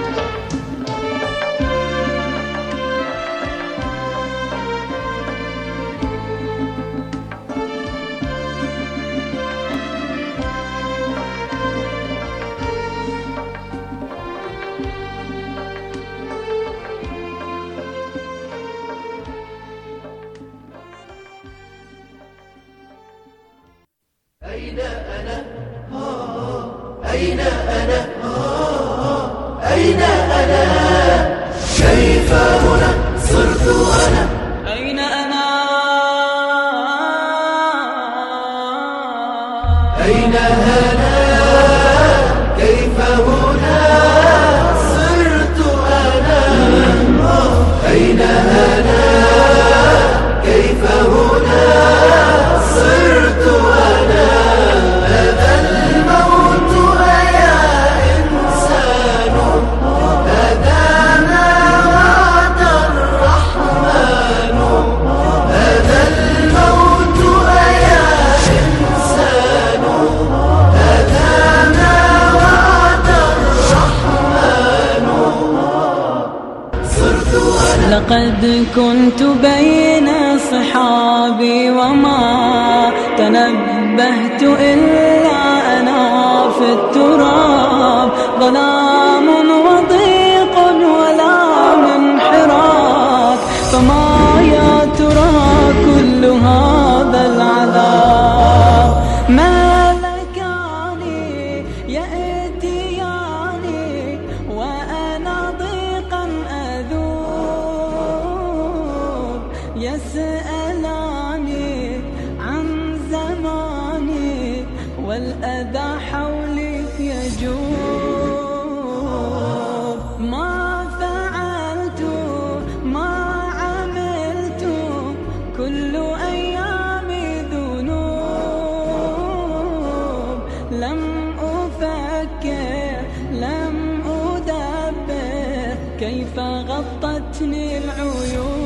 أين أنا؟ أين أنا؟ أين أنا؟ كيف هنا صرت أنا؟ أين أنا؟ أين أنا؟ كيف هنا صرت أنا؟ أين أنا؟ كيف هنا صرت أنا؟ هذا الموت أيا إنسان، هذا ما وعد الرحمن. هذا الموت أيا إنسان، هذا ما وعد الرحمن. صرت أنا. لقد كنت بين صحابي وما تنبهت إلا أنا في التراب. ظلام وضيق ولا من حراك، فما يا ترى كل هذا العذاب؟ ما لكاني يأتياني وأنا ضيقا أذوب، يسألاني عن زماني والأذى حولي يجوب. ما فعلت ما عملت كل أيامي ذنوب. لم أفكر لم أدبر كيف غطتني العيون.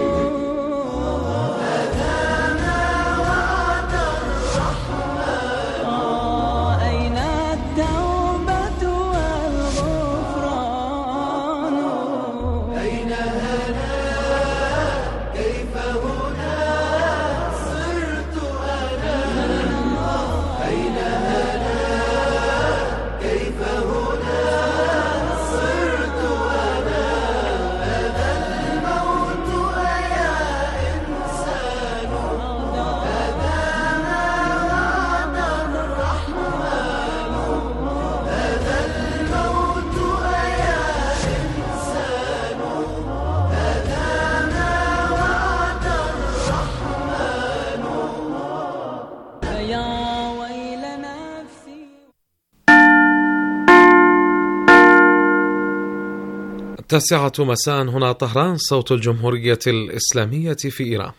التاسعة مساء، هنا طهران صوت الجمهورية الإسلامية في إيران.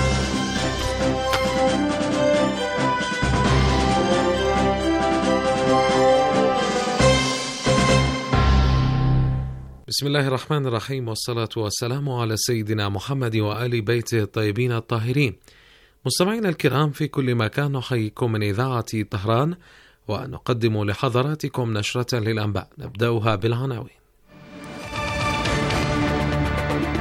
بسم الله الرحمن الرحيم، والصلاة والسلام على سيدنا محمد وآل بيته الطيبين الطاهرين. مستمعينا الكرام في كل مكان، نحييكم من إذاعة طهران ونقدم لحضراتكم نشرة للأنباء، نبدأها بالعناوين.